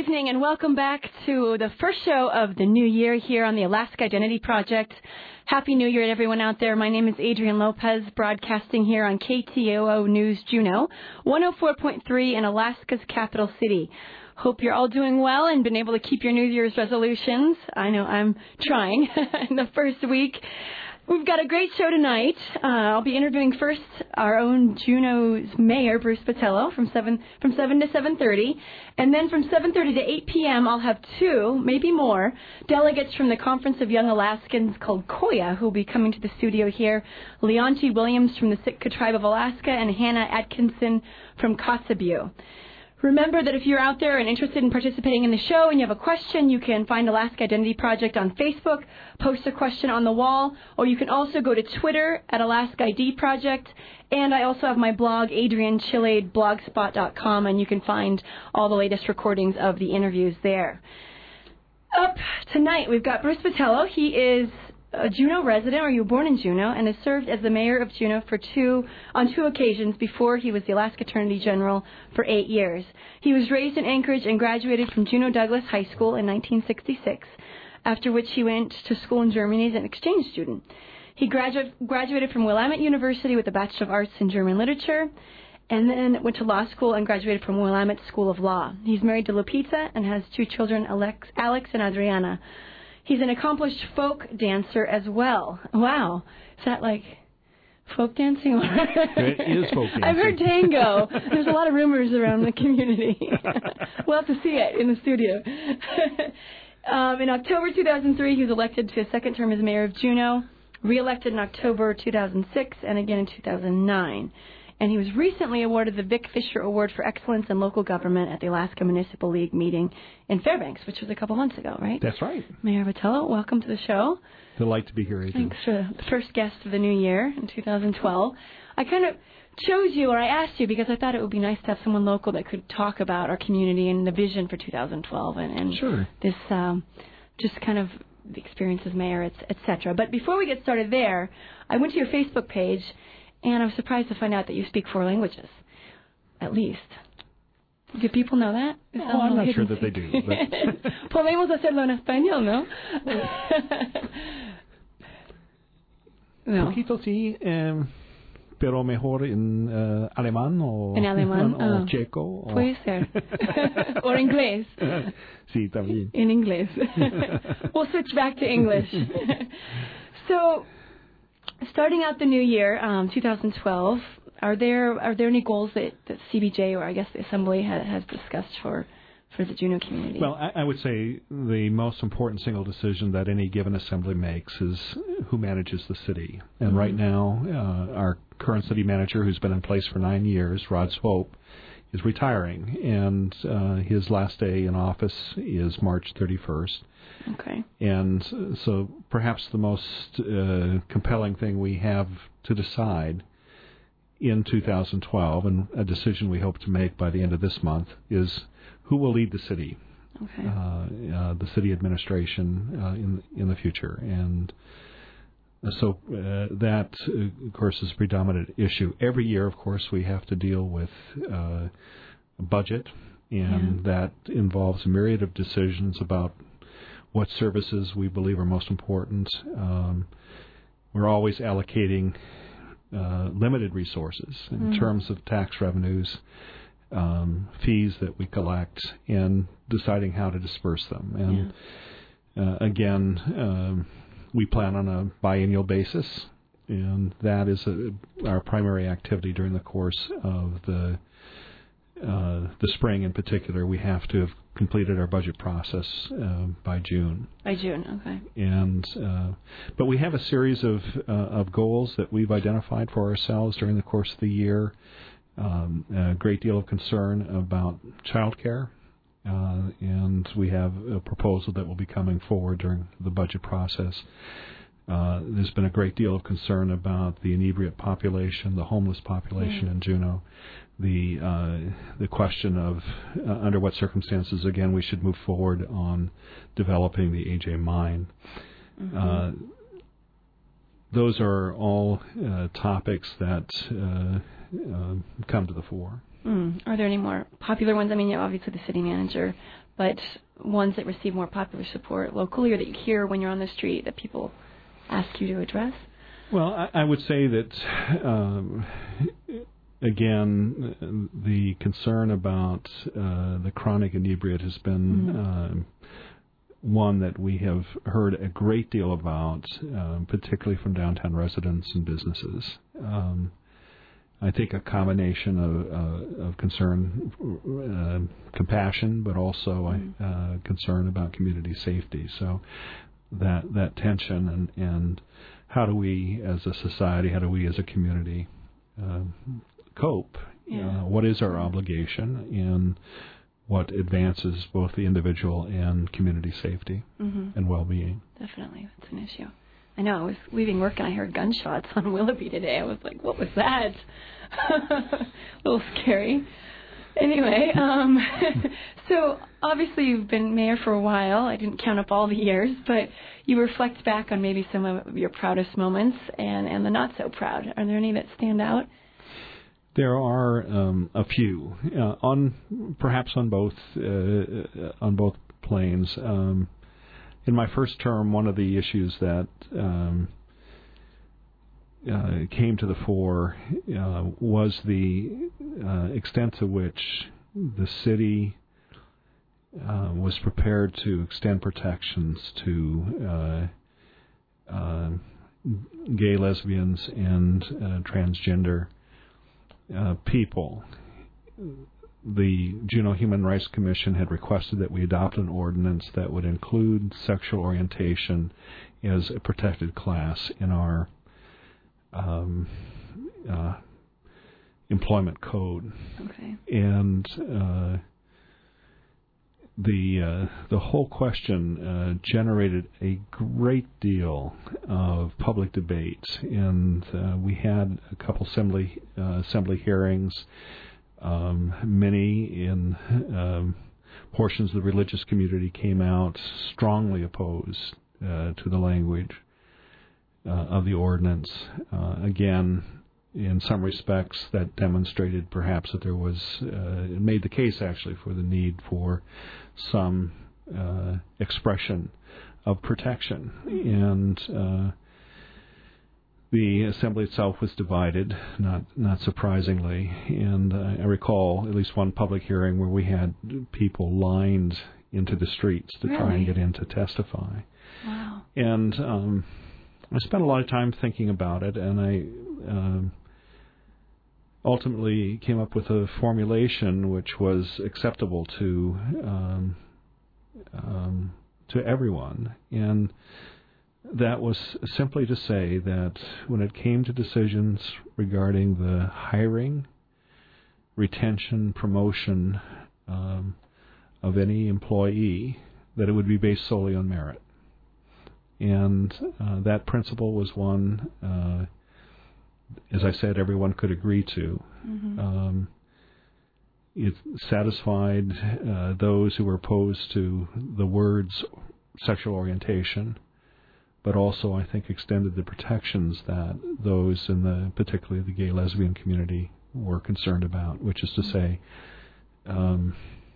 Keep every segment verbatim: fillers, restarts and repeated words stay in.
evening and welcome back to the first show of the new year here on the Alaska Identity Project. Happy New Year to everyone out there. My name is Adrienne Lopez, broadcasting here on K T O O News Juneau, one oh four point three in Alaska's capital city. Hope you're all doing well and been able to keep your New Year's resolutions. I know I'm trying in the first week. We've got a great show tonight. Uh, I'll be interviewing first our own Juneau's mayor, Bruce Botelho, from seven from seven to seven thirty, and then from seven thirty to eight p.m. I'll have two, maybe more, delegates from the Conference of Young Alaskans called Koya, who will be coming to the studio here. Leonti Williams from the Sitka Tribe of Alaska and Hannah Atkinson from Kotzebue. Remember that if you're out there and interested in participating in the show and you have a question, you can find Alaska Identity Project on Facebook, post a question on the wall, or you can also go to Twitter at Alaska I D Project. And I also have my blog, adrienne chilade blogspot dot com, and you can find all the latest recordings of the interviews there. Up tonight, we've got Bruce Botelho. He is a Juneau resident, or you were born in Juneau, and has served as the mayor of Juneau for two on two occasions before he was the Alaska Attorney General for eight years. He was raised in Anchorage and graduated from Juneau Douglas High School in nineteen sixty-six, after which he went to school in Germany as an exchange student. He gradu- graduated from Willamette University with a Bachelor of Arts in German Literature, and then went to law school and graduated from Willamette School of Law. He's married to Lupita and has two children, Alex, Alex and Adriana. He's an accomplished folk dancer as well. Wow. Is that like folk dancing? It is folk dancing. I've heard tango. There's a lot of rumors around the community. We'll have to see it in the studio. um, in October two thousand three, he was elected to a second term as mayor of Juneau, re-elected in October two thousand six, and again in two thousand nine. And he was recently awarded the Vic Fisher Award for Excellence in Local Government at the Alaska Municipal League meeting in Fairbanks, which was a couple months ago, right? That's right. Mayor Botelho, welcome to the show. Delight to be here, Adrienne. Thanks for the first guest of the new year in two thousand twelve. I kind of chose you, or I asked you, because I thought it would be nice to have someone local that could talk about our community and the vision for two thousand twelve and, and sure. this um, just kind of the experience as mayor, et cetera. But before we get started there, I went to your Facebook page, and I was surprised to find out that you speak four languages, at least. Do people know that? Oh, I'm not sure that they do. But Podemos hacerlo en español, ¿no? no. Un poquito sí, eh, pero mejor en uh, alemán o, en alemán, o, o oh. checo. O puede ser. O inglés. Sí, también. In English. We'll switch back to English. So, starting out the new year, um, two thousand twelve, are there are there any goals that, that C B J, or I guess the Assembly, ha, has discussed for, for the Juneau community? Well, I, I would say the most important single decision that any given Assembly makes is who manages the city. And mm-hmm. right now, uh, our current city manager, who's been in place for nine years, Rod Swope, is retiring, and uh, his last day in office is March thirty-first. Okay. And so perhaps the most uh, compelling thing we have to decide in two thousand twelve, and a decision we hope to make by the end of this month, is who will lead the city, okay. uh, uh, the city administration uh, in in the future. And so uh, that, uh, of course, is a predominant issue. Every year, of course, we have to deal with uh, a budget, and yeah. that involves a myriad of decisions about what services we believe are most important. Um, we're always allocating uh, limited resources in mm. terms of tax revenues, um, fees that we collect, and deciding how to disperse them. And yeah. uh, again, um, we plan on a biennial basis, and that is a, our primary activity during the course of the uh, the spring. In particular, we have to have completed our budget process uh, by June. By June, okay. And uh, but we have a series of uh, of goals that we've identified for ourselves during the course of the year. Um, a great deal of concern about child care. Uh, and we have a proposal that will be coming forward during the budget process. Uh, there's been a great deal of concern about the inebriate population, the homeless population mm. in Juneau, the uh, the question of uh, under what circumstances, again, we should move forward on developing the A J mine. Mm-hmm. Uh, those are all uh, topics that uh, uh, come to the fore. Mm. Are there any more popular ones? I mean, yeah, obviously the city manager, but ones that receive more popular support locally or that you hear when you're on the street that people ask you to address? Well, I, I would say that, um, again, the concern about uh, the chronic inebriate has been mm-hmm. uh, one that we have heard a great deal about, um, particularly from downtown residents and businesses. Um, I think a combination of, uh, of concern, uh, compassion, but also mm-hmm. uh, concern about community safety. So that that tension and, and how do we as a society, how do we as a community uh, cope? Yeah. Uh, what is our obligation and what advances both the individual and community safety mm-hmm. and well-being? Definitely, that's an issue. I know, I was leaving work and I heard gunshots on Willoughby today. I was like, what was that? A little scary. Anyway, um, so obviously you've been mayor for a while. I didn't count up all the years, but you reflect back on maybe some of your proudest moments and, and the not so proud. Are there any that stand out? There are um, a few, uh, on perhaps on both uh, on both planes. Um, in my first term, one of the issues that um, uh, came to the fore uh, was the uh, extent to which the city uh, was prepared to extend protections to uh, uh, gay, lesbians, and uh, transgender Uh, people. The Juneau Human Rights Commission had requested that we adopt an ordinance that would include sexual orientation as a protected class in our um, uh, employment code. Okay. And uh, the uh, the whole question uh, generated a great deal of public debate, and uh, we had a couple assembly uh, assembly hearings. Um, many in um, portions of the religious community came out strongly opposed uh, to the language uh, of the ordinance. Uh, again, in some respects, that demonstrated perhaps that there was, uh, it made the case actually for the need for some uh, expression of protection. And uh, the assembly itself was divided, not not surprisingly. And uh, I recall at least one public hearing where we had people lined into the streets to really? try and get in to testify. Wow. And um, I spent a lot of time thinking about it, and I uh, ultimately came up with a formulation which was acceptable to um, um, to everyone, and that was simply to say that when it came to decisions regarding the hiring, retention, promotion um, of any employee, that it would be based solely on merit. And uh, that principle was one, uh, as I said, everyone could agree to. Mm-hmm. Um, it satisfied uh, those who were opposed to the words sexual orientation, but also I think extended the protections that those in the, particularly the gay lesbian community, were concerned about, which is to say, um,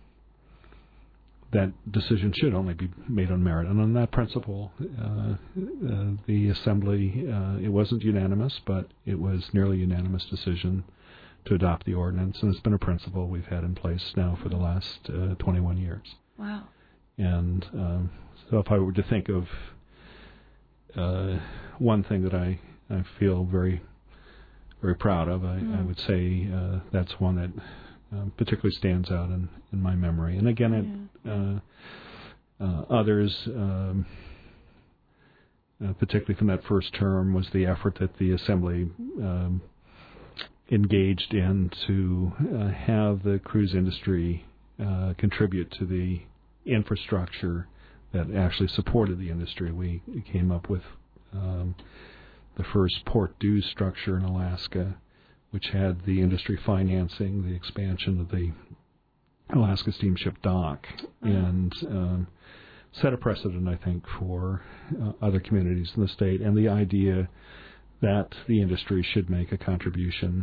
that decision should only be made on merit. And on that principle, uh, uh, the Assembly, uh, it wasn't unanimous, but it was nearly unanimous decision to adopt the ordinance, and it's been a principle we've had in place now for the last uh, twenty-one years. Wow. And um, so if I were to think of uh, one thing that I, I feel very, very proud of, I, mm. I would say uh, that's one that Um, particularly stands out in, in my memory. And again, it, yeah. uh, uh, others, um, uh, particularly from that first term, was the effort that the Assembly um, engaged in to uh, have the cruise industry uh, contribute to the infrastructure that actually supported the industry. We came up with um, the first port dues structure in Alaska, which had the industry financing the expansion of the Alaska Steamship Dock, uh-huh. and um, set a precedent, I think, for uh, other communities in the state, and the idea that the industry should make a contribution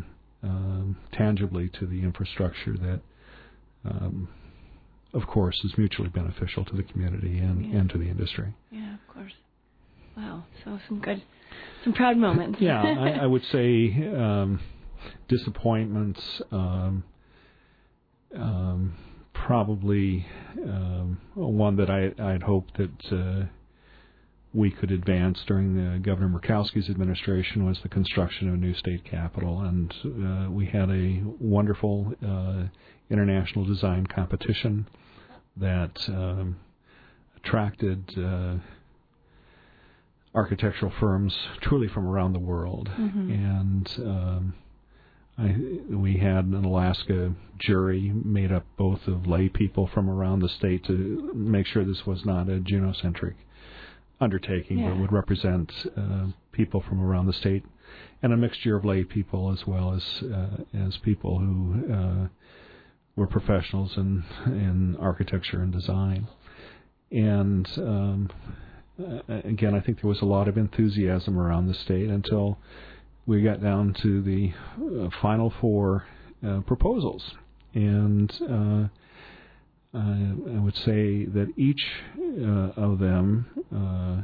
um, tangibly to the infrastructure that, um, of course, is mutually beneficial to the community and, yeah. and to the industry. Yeah, of course. Wow, so some good, some proud moments. Yeah, I, I would say um, disappointments, um, um, probably um, one that I, I'd hoped that uh, we could advance during the Governor Murkowski's administration was the construction of a new state capitol, and uh, we had a wonderful uh, international design competition that um, attracted uh, architectural firms truly from around the world, mm-hmm. and um, I, we had an Alaska jury made up both of lay people from around the state to make sure this was not a Juneau-centric undertaking, yeah. but would represent uh, people from around the state, and a mixture of lay people as well as uh, as people who uh, were professionals in in architecture and design. And um, again, I think there was a lot of enthusiasm around the state until we got down to the uh, final four uh, proposals, and uh, I, I would say that each uh, of them uh,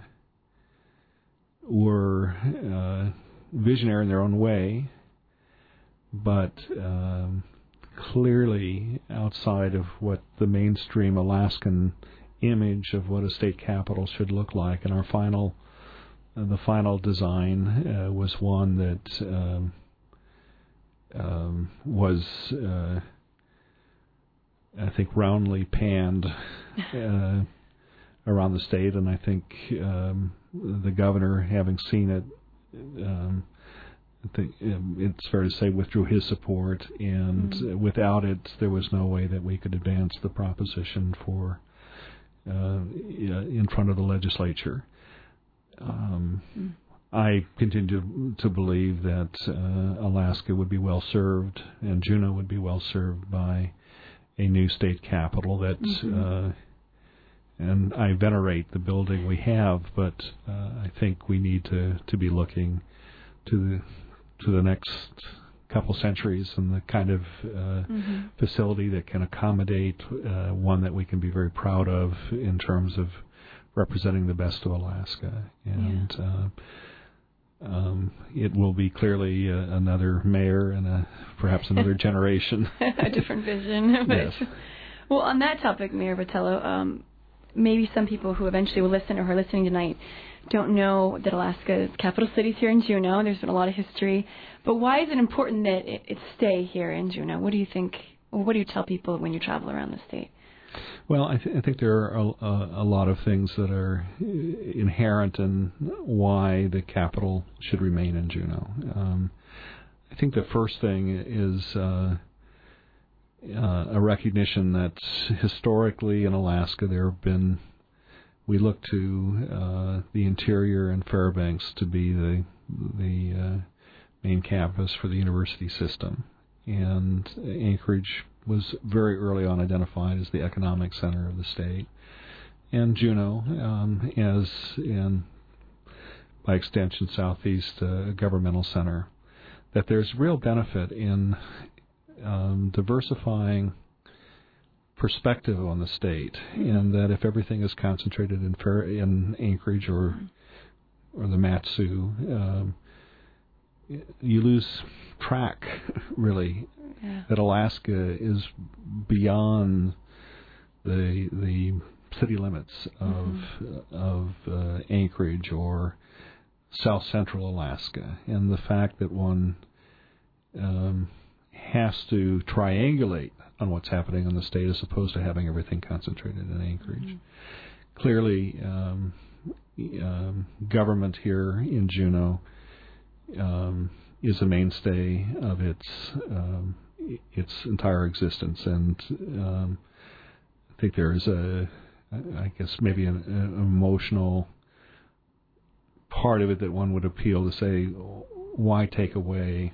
were uh, visionary in their own way, but um, clearly outside of what the mainstream Alaskan image of what a state capital should look like. And our final, uh, the final design uh, was one that um, um, was, uh, I think, roundly panned uh, around the state. And I think um, the governor, having seen it, um, I think it's fair to say withdrew his support. And mm-hmm. without it, there was no way that we could advance the proposition for Uh, in front of the legislature. Um, mm. I continue to, to believe that uh, Alaska would be well served and Juneau would be well served by a new state capitol. That, mm-hmm. uh, and I venerate the building we have, but uh, I think we need to, to be looking to the to the next couple centuries and the kind of uh, mm-hmm. facility that can accommodate uh, one that we can be very proud of in terms of representing the best of Alaska. And yeah. uh, um, it will be clearly uh, another mayor and a, perhaps another generation. A different vision. Yes. Well, on that topic, Mayor Vitiello, um, maybe some people who eventually will listen or who are listening tonight don't know that Alaska's capital city is here in Juneau. There's been a lot of history. But why is it important that it, it stay here in Juneau? What do you think, or what do you tell people when you travel around the state? Well, I, th- I think there are a, a lot of things that are inherent in why the capital should remain in Juneau. Um, I think the first thing is uh, uh, a recognition that historically in Alaska there have been, we look to uh, the interior and Fairbanks to be the the uh, main campus for the university system, and Anchorage was very early on identified as the economic center of the state, and Juneau um, as, and by extension Southeast, uh, a governmental center. That there's real benefit in um, diversifying perspective on the state, mm-hmm. and that if everything is concentrated in Fair, in Anchorage or or the Mat-Su, um, you lose track, really, yeah. that Alaska is beyond the the city limits of mm-hmm. of uh, Anchorage or South Central Alaska, and the fact that one um, has to triangulate on what's happening in the state as opposed to having everything concentrated in Anchorage. Mm-hmm. Clearly, um, um, government here in Juneau um, is a mainstay of its um, its entire existence, and um, I think there is a, I guess maybe an, an emotional part of it that one would appeal to say, why take away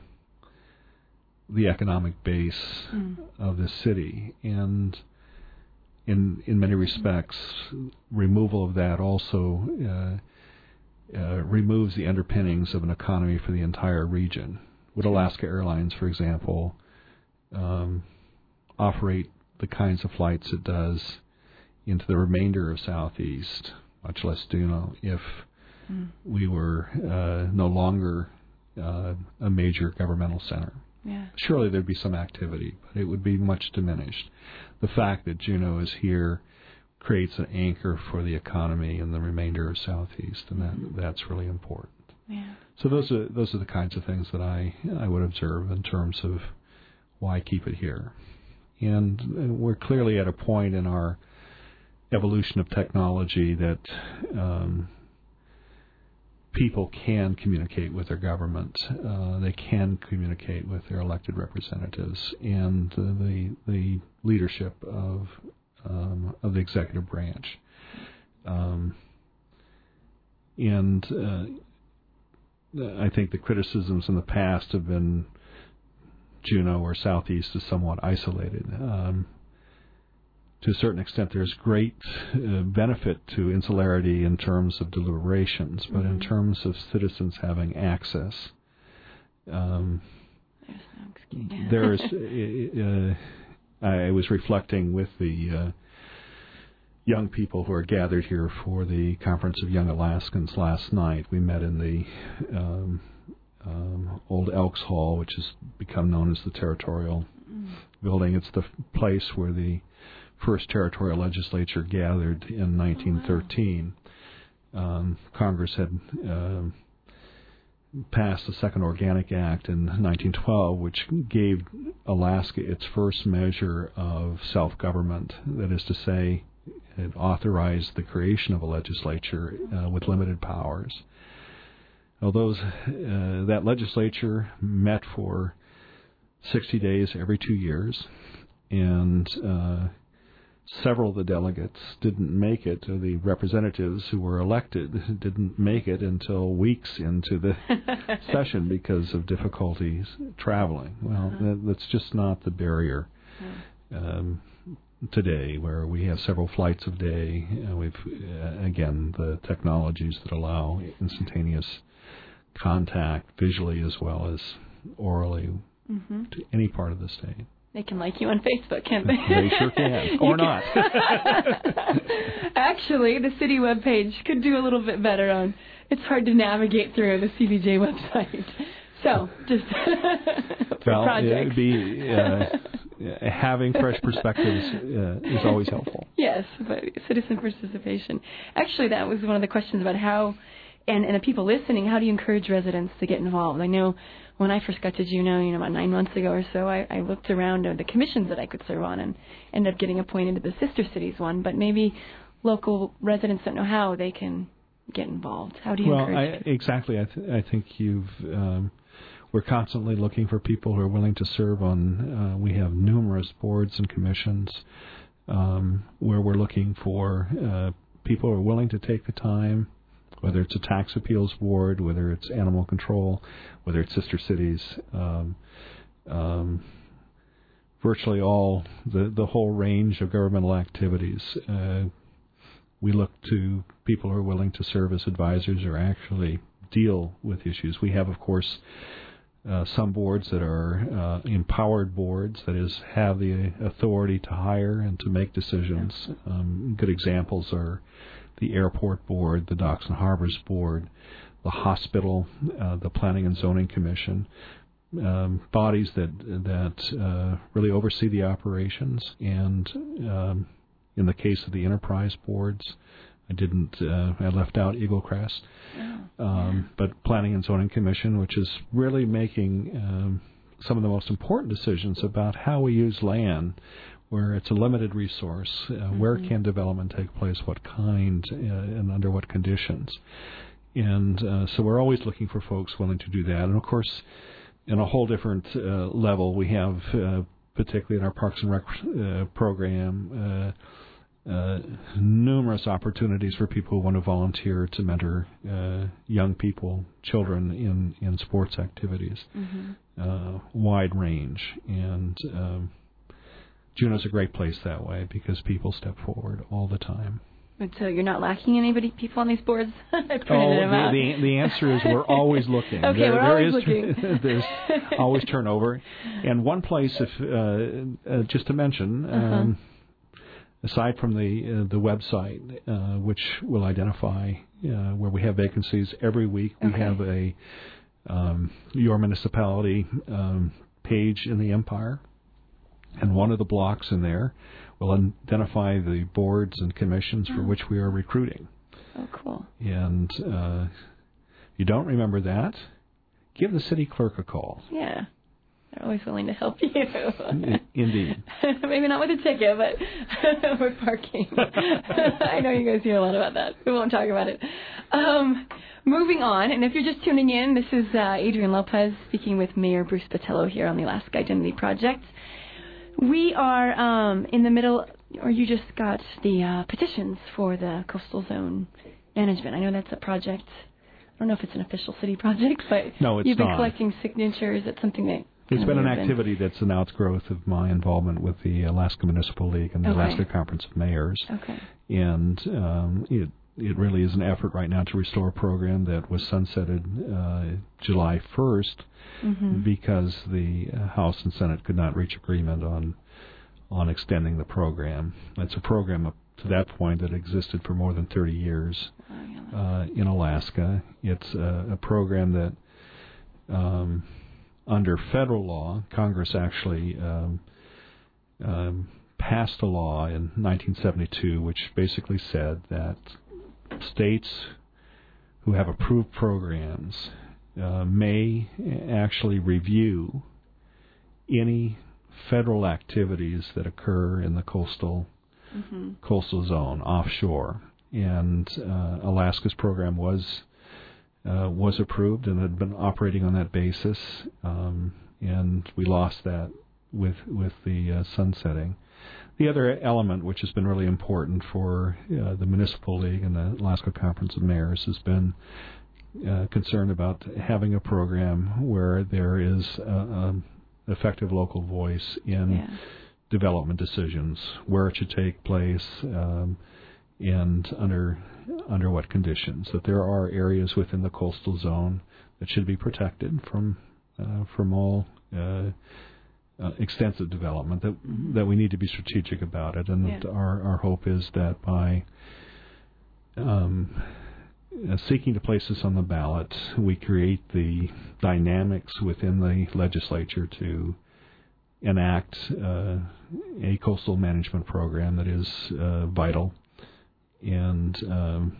the economic base mm. of the city? And in in many respects, removal of that also uh, uh, removes the underpinnings of an economy for the entire region, would Alaska Airlines, for example, um, operate the kinds of flights it does into the remainder of Southeast, much less Juneau, if mm. we were uh, no longer uh, a major governmental center. Yeah. Surely there'd be some activity, but it would be much diminished. The fact that Juneau is here creates an anchor for the economy in the remainder of Southeast, and that that's really important. Yeah. So those are those are the kinds of things that I I would observe in terms of why keep it here. And we're clearly at a point in our evolution of technology that um, people can communicate with their government. Uh, they can communicate with their elected representatives and uh, the the leadership of um, of the executive branch. Um, and uh, I think the criticisms in the past have been Juneau or Southeast is somewhat isolated. Um, to a certain extent, there's great uh, benefit to insularity in terms of deliberations, but mm-hmm. in terms of citizens having access, um, there's. uh, I was reflecting with the uh, young people who are gathered here for the Conference of Young Alaskans last night. We met in the um, um, old Elks Hall, which has become known as the Territorial mm. Building. It's the place where the first territorial legislature gathered in nineteen thirteen. Oh, wow. um, Congress had uh, passed the Second Organic Act in nineteen twelve, which gave Alaska its first measure of self-government. That is to say, it authorized the creation of a legislature uh, with limited powers. Now, those, uh, that legislature met for sixty days every two years, and uh, several of the delegates didn't make it. The representatives who were elected didn't make it until weeks into the session because of difficulties traveling. Well, uh-huh. that, that's just not the barrier um, today, where we have several flights a day. Uh, we've uh, again the technologies that allow instantaneous contact visually as well as orally mm-hmm. to any part of the state. They can like you on Facebook, can't they? They sure can. Or not. Actually, the city webpage could do a little bit better on. It's hard to navigate through the C B J website. So, just for well, projects. It'd be, uh, having fresh perspectives uh, is always helpful. Yes, but citizen participation. Actually, that was one of the questions about how, and, and the people listening, how do you encourage residents to get involved? I know when I first got to Juneau, you know, about nine months ago or so, I, I looked around at the commissions that I could serve on and ended up getting appointed to the Sister Cities one. But maybe local residents don't know how they can get involved. How do you well, encourage Well, exactly. I, th- I think you've... Um, we're constantly looking for people who are willing to serve on... Uh, we have numerous boards and commissions um, where we're looking for uh, people who are willing to take the time, whether it's a tax appeals board, whether it's animal control, whether it's Sister Cities, um, um, virtually all, the, the whole range of governmental activities. Uh, we look to people who are willing to serve as advisors or actually deal with issues. We have, of course, uh, some boards that are uh, empowered boards, that is, have the authority to hire and to make decisions. Um, good examples are the airport board, the Docks and Harbors board, the hospital, uh, the Planning and Zoning Commission, um, bodies that that uh, really oversee the operations. And um, in the case of the enterprise boards, I didn't, uh, I left out Eagle Crest, oh, um, yeah. but Planning and Zoning Commission, which is really making um, some of the most important decisions about how we use land, where it's a limited resource, uh, mm-hmm. where can development take place, what kind, uh, and under what conditions. And uh, so we're always looking for folks willing to do that. And, of course, in a whole different uh, level, we have, uh, particularly in our Parks and Rec uh, program, uh, uh, numerous opportunities for people who want to volunteer to mentor uh, young people, children in, in sports activities, mm-hmm. uh, wide range. And um, Juneau's a great place that way because people step forward all the time. But so you're not lacking anybody, people on these boards? I printed oh, them the, out. the the answer is we're always looking. okay, there, we're there always is, looking. There's always turnover. And one place, if uh, uh, just to mention, uh-huh. um, aside from the uh, the website, uh, which will identify uh, where we have vacancies every week, we okay. have a um, your municipality um, page in the Empire, and one of the blocks in there will identify the boards and commissions oh. for which we are recruiting. Oh, cool. And uh, if you don't remember that, give the city clerk a call. Yeah. They're always willing to help you. Indeed. Maybe not with a ticket, but with parking. I know you guys hear a lot about that. We won't talk about it. Um, moving on, and if you're just tuning in, this is uh, Adrienne Lopez speaking with Mayor Bruce Botelho here on the Alaska Identity Project. We are um, in the middle, or you just got the uh, petitions for the coastal zone management. I know that's a project. I don't know if it's an official city project, but no, it's you've been not. collecting signatures. It's something that it's been an activity been... that's an outgrowth of my involvement with the Alaska Municipal League and the okay. Alaska Conference of Mayors. Okay. And um, it it really is an effort right now to restore a program that was sunsetted uh, July first mm-hmm. because the uh, House and Senate could not reach agreement on on extending the program. It's a program up to that point that existed for more than thirty years uh, in Alaska. It's a, a program that, um, under federal law, Congress actually um, um, passed a law in nineteen seventy-two which basically said that states who have approved programs uh, may actually review any federal activities that occur in the coastal mm-hmm. coastal zone offshore. And uh, Alaska's program was uh, was approved and had been operating on that basis, um, and we lost that with with the uh, sunsetting. The other element, which has been really important for uh, the Municipal League and the Alaska Conference of Mayors, has been uh, concerned about having a program where there is a, a effective local voice in yeah. development decisions, where it should take place, um, and under under what conditions. That there are areas within the coastal zone that should be protected from uh, from all uh, uh, extensive development. That that we need to be strategic about it, and yeah. that our our hope is that by um, Uh, seeking to place this on the ballot, we create the dynamics within the legislature to enact uh, a coastal management program that is uh, vital and um,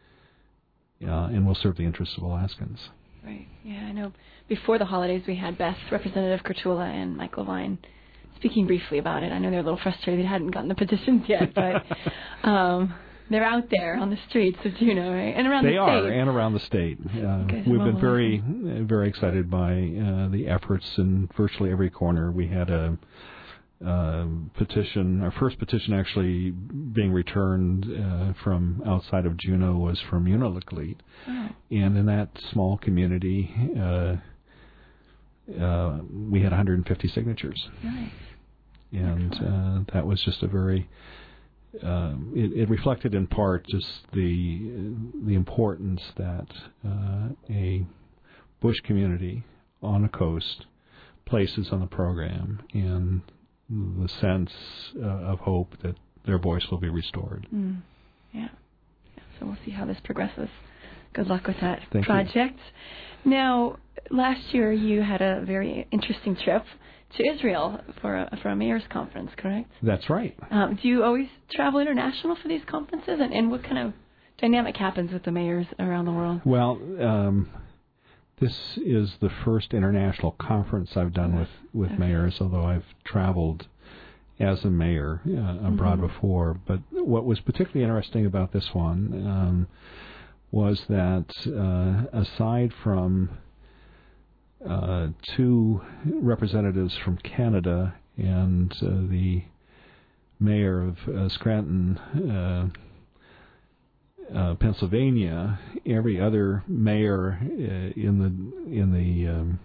uh, and will serve the interests of Alaskans. Right. Yeah, I know. Before the holidays, we had Beth, Representative Kurtula, and Michael Vine speaking briefly about it. I know they're a little frustrated they hadn't gotten the petitions yet, but. Um, They're out there on the streets of Juneau, right? And around they the state. They are, and around the state. Uh, okay, we've been well, very, very excited by uh, the efforts in virtually every corner. We had a uh, petition, our first petition actually being returned uh, from outside of Juneau was from Unalakleet. Oh. And in that small community, uh, uh, we had one hundred fifty signatures. Nice. And uh, that was just a very... Um, it, it reflected in part just the the importance that uh, a bush community on the coast places on the program, and the sense uh, of hope that their voice will be restored. Mm. Yeah. yeah. So we'll see how this progresses. Good luck with that Thank project. You. Now, last year you had a very interesting trip to Israel for a, for a mayor's conference, correct? That's right. Um, do you always travel international for these conferences? And, and what kind of dynamic happens with the mayors around the world? Well, um, this is the first international conference I've done with, with okay. mayors, although I've traveled as a mayor uh, abroad mm-hmm. before. But what was particularly interesting about this one um, was that uh, aside from Uh, two representatives from Canada and uh, the mayor of uh, Scranton, uh, uh, Pennsylvania, every other mayor uh, in the in the um,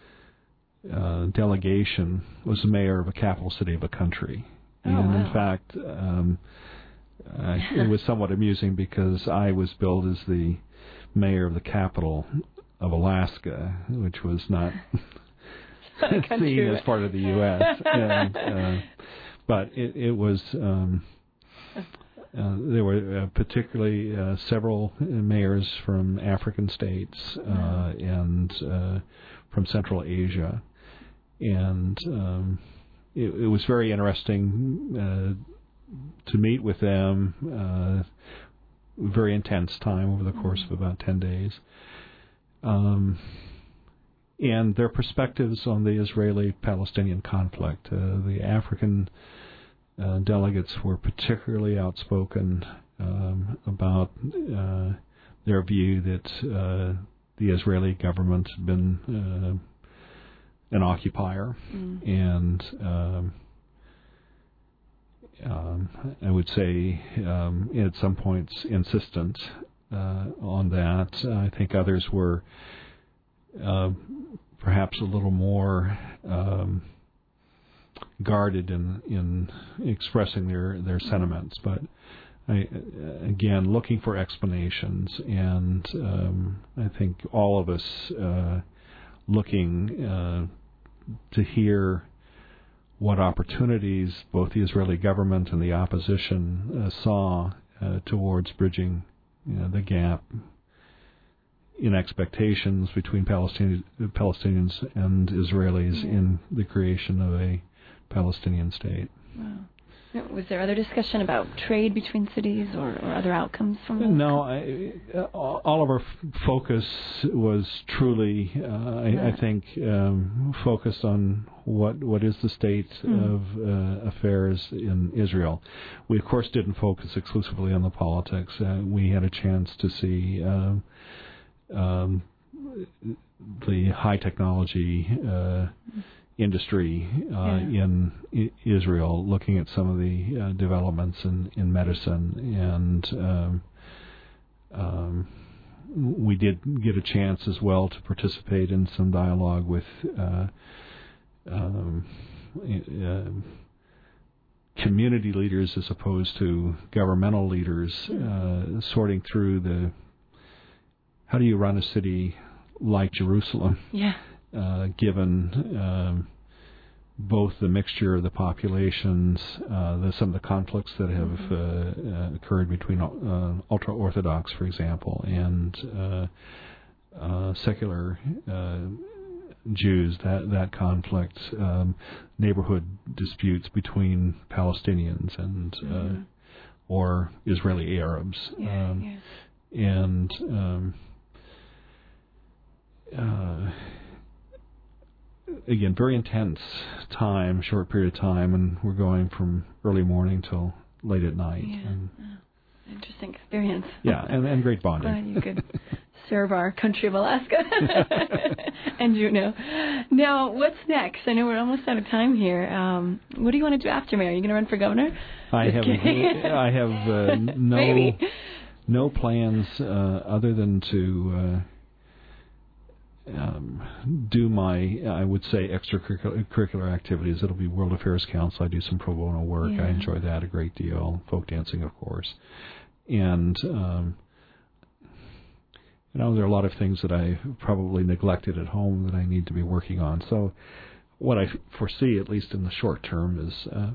uh, delegation was the mayor of a capital city of a country. Oh, and wow. in fact, um, uh, it was somewhat amusing because I was billed as the mayor of the capital of Alaska, which was not seen as part of the U S And, uh, but it, it was. Um, Uh, there were uh, particularly uh, several mayors from African states uh, and uh, from Central Asia, and um, it, it was very interesting uh, to meet with them. Uh, very intense time over the course of about ten days, um, and their perspectives on the Israeli-Palestinian conflict. Uh, the African Uh, delegates were particularly outspoken um, about uh, their view that uh, the Israeli government had been uh, an occupier, mm. and um, um, I would say um, at some points insistent uh, on that. I think others were uh, perhaps a little more Um, guarded in in expressing their, their sentiments, but I, again, looking for explanations, and um, I think all of us uh, looking uh, to hear what opportunities both the Israeli government and the opposition uh, saw uh, towards bridging you know, the gap in expectations between Palestinians, Palestinians and Israelis yeah. in the creation of a Palestinian state. Wow. Was there other discussion about trade between cities or, or other outcomes from that? No, I, all of our f- focus was truly, uh, I, yeah. I think, um, focused on what what is the state mm. of uh, affairs in Israel. We, of course, didn't focus exclusively on the politics. Uh, we had a chance to see um, um, the high technology uh, industry uh, yeah. in I- Israel, looking at some of the uh, developments in, in medicine, and um, um, we did get a chance as well to participate in some dialogue with uh, um, uh, community leaders as opposed to governmental leaders, uh, sorting through the how do you run a city like Jerusalem? Yeah. Uh, given um, both the mixture of the populations, uh, the, some of the conflicts that have uh, uh, occurred between uh, ultra-Orthodox, for example, and uh, uh, secular uh, Jews, that, that conflict, um, neighborhood disputes between Palestinians and uh, mm-hmm. or Israeli Arabs. Yeah, um, yeah. And um, uh, again, very intense time, short period of time, and we're going from early morning till late at night. Yeah. And Oh, interesting experience. Yeah, and, and great bonding. Glad you could serve our country of Alaska and Juneau. Now, what's next? I know we're almost out of time here. Um, what do you want to do after mayor? Are you going to run for governor? I Just have kidding. I have uh, no Maybe. no plans uh, other than to. Uh, Um, do my, I would say, extracurricular activities. It'll be World Affairs Council. I do some pro bono work. Yeah. I enjoy that a great deal. Folk dancing, of course. And, um, you know, there are a lot of things that I probably neglected at home that I need to be working on. So what I foresee, at least in the short term, is, uh,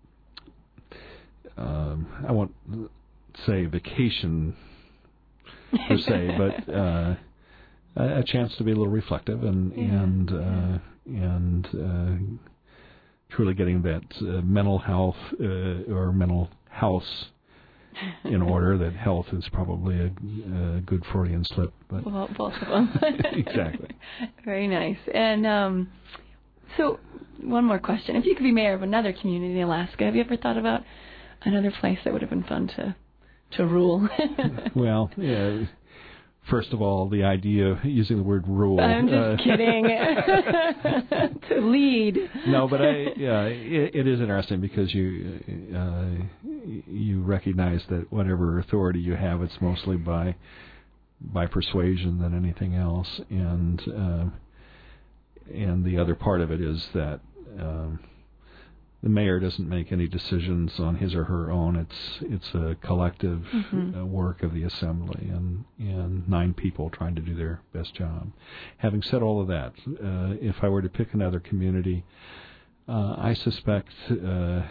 um, I won't say vacation per se, but... Uh, a chance to be a little reflective and yeah. and uh, and uh, truly getting that uh, mental health uh, or mental house in order. That health is probably a, a good Freudian slip, but well, both of them. Exactly. Very nice. And um, so, one more question: if you could be mayor of another community in Alaska, have you ever thought about another place that would have been fun to to rule? Well, yeah. First of all, the idea of using the word rule. I'm just uh, kidding. To lead. No, but I, yeah, it, it is interesting because you uh, you recognize that whatever authority you have, it's mostly by by persuasion than anything else, and uh, and the other part of it is that um, the mayor doesn't make any decisions on his or her own. It's it's a collective mm-hmm. uh, work of the assembly and, and nine people trying to do their best job. Having said all of that, uh, if I were to pick another community, uh, I suspect, uh,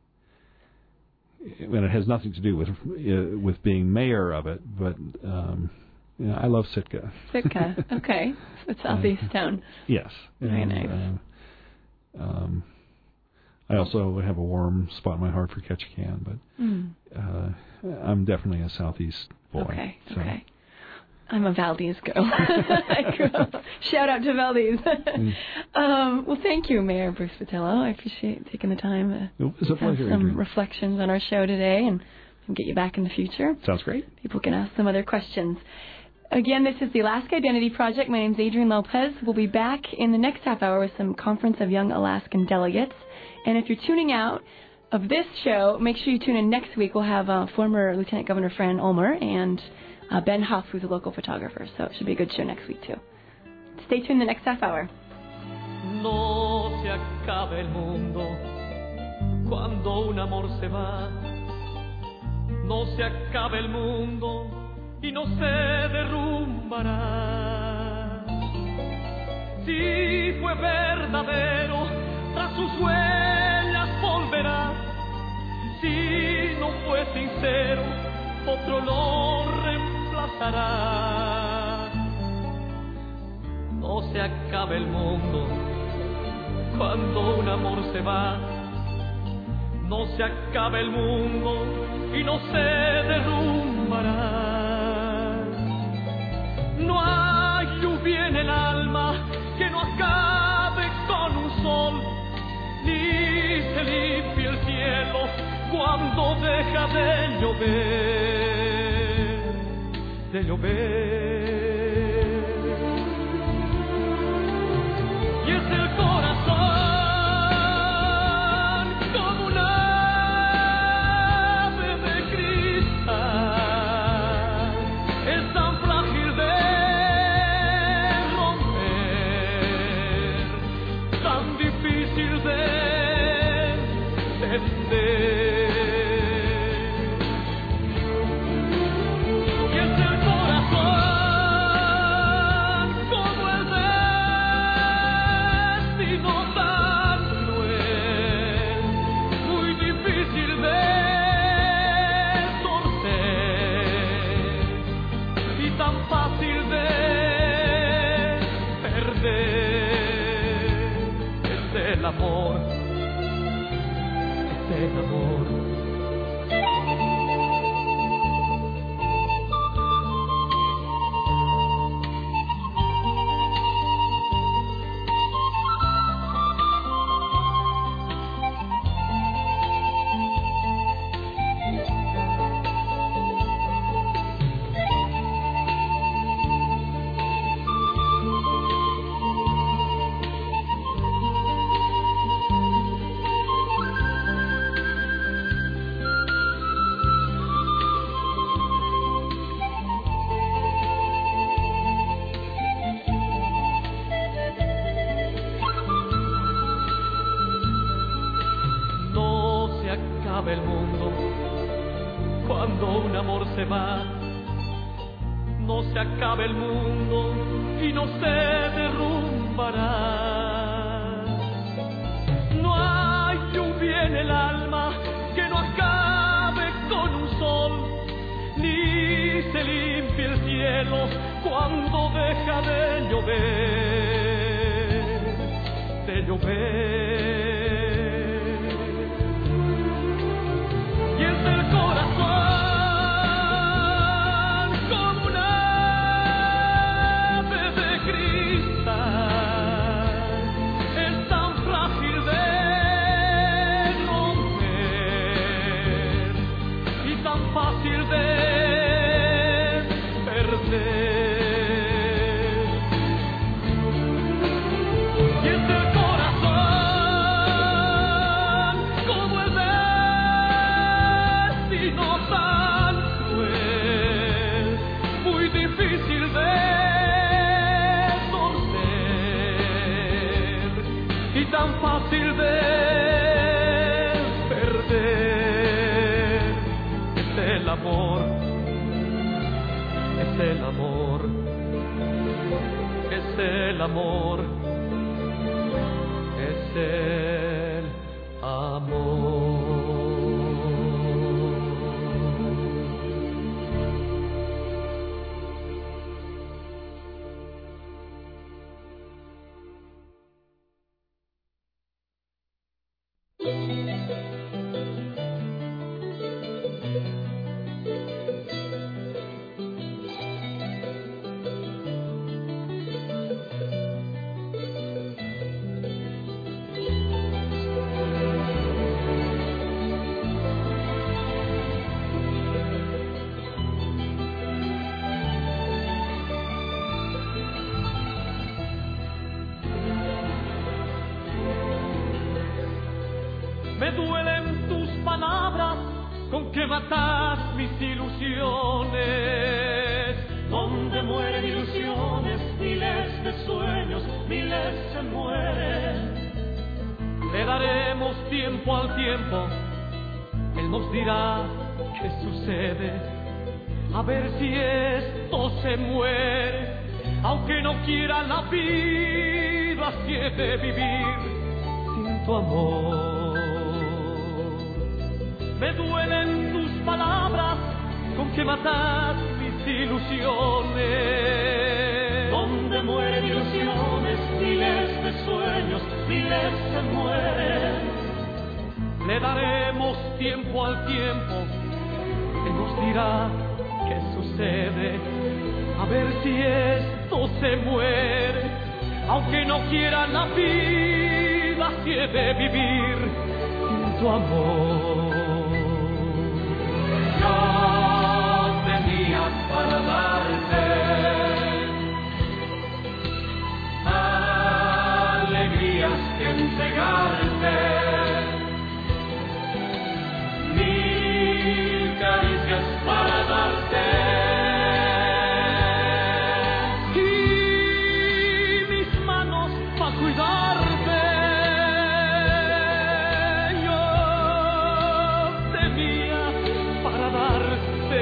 and it has nothing to do with uh, with being mayor of it, but um, you know, I love Sitka. Sitka, okay, so it's southeast uh, town. Yes, very and, nice. Uh, um, I also have a warm spot in my heart for Ketchikan, but mm. uh, I'm definitely a southeast boy. Okay, so. okay. I'm a Valdez girl. I grew up. Shout out to Valdez. mm. um, well, thank you, Mayor Bruce Botelho. I appreciate taking the time to it was a pleasure, have some Adrian. reflections on our show today and, and get you back in the future. Sounds great. People can ask some other questions. Again, this is the Alaska Identity Project. My name is Adrian Lopez. We'll be back in the next half hour with some Conference of Young Alaskan Delegates. And if you're tuning out of this show, make sure you tune in next week. We'll have uh, former Lieutenant Governor Fran Ulmer and uh, Ben Huff, who's a local photographer. So it should be a good show next week, too. Stay tuned the next half hour. No se acabe el mundo cuando un amor se va. No se acabe el mundo y no se derrumbará. Si fue verdadero, tras sus huellas volverá. Si no fue sincero, otro lo reemplazará. No se acabe el mundo cuando un amor se va. No se acabe el mundo y no se derrumbará. No hay lluvia en el alma que no acabe con un sol, ni se limpie el cielo cuando deja de llover, de llover. Y es el corazón como un ave de cristal, es tan frágil de romper, tan difícil de entender. Amor, es el amor. El mundo cuando un amor se va. No se acabe el mundo y no se derrumbará. No hay lluvia en el alma que no acabe con un sol, ni se limpie el cielo cuando deja de llover, de llover. Y es el corazón como un ave de cristal, es tan frágil de romper y tan fácil de perder. Y es el corazón como el destino tan cruel, muy difícil de torcer y tan fácil de el amor, es el amor, es el amor. Me duelen tus palabras con que matas mis ilusiones. Donde mueren ilusiones, miles de sueños, miles se mueren. Le daremos tiempo al tiempo, él nos dirá qué sucede. A ver si esto se muere, aunque no quiera la vida, si he de vivir sin tu amor. Me duelen tus palabras con que matas mis ilusiones. Donde mueren ilusiones, miles de sueños, miles se mueren. Le daremos tiempo al tiempo, él nos dirá qué sucede. A ver si esto se muere, aunque no quiera la vida, si he de vivir sin tu amor. Yo tenía para darte alegrías que entregarte, mil caricias para darte y mis manos para cuidarte. Yo tenía para darte.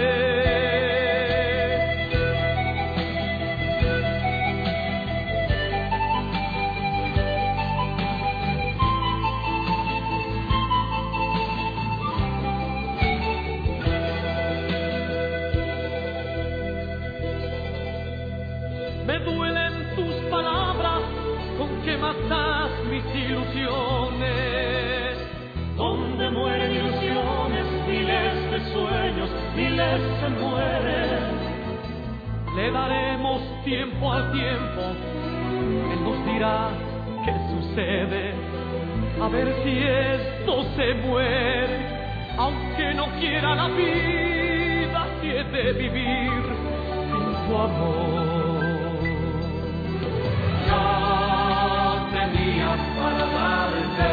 Me duelen tus palabras con que matas mis ilusiones. Donde mueren ilusiones, miles de sueños, miles se mueren. Le daremos tiempo al tiempo, él nos dirá qué sucede. A ver si esto se muere, aunque no quiera la vida, si he de vivir sin tu amor. Yo tenía para darte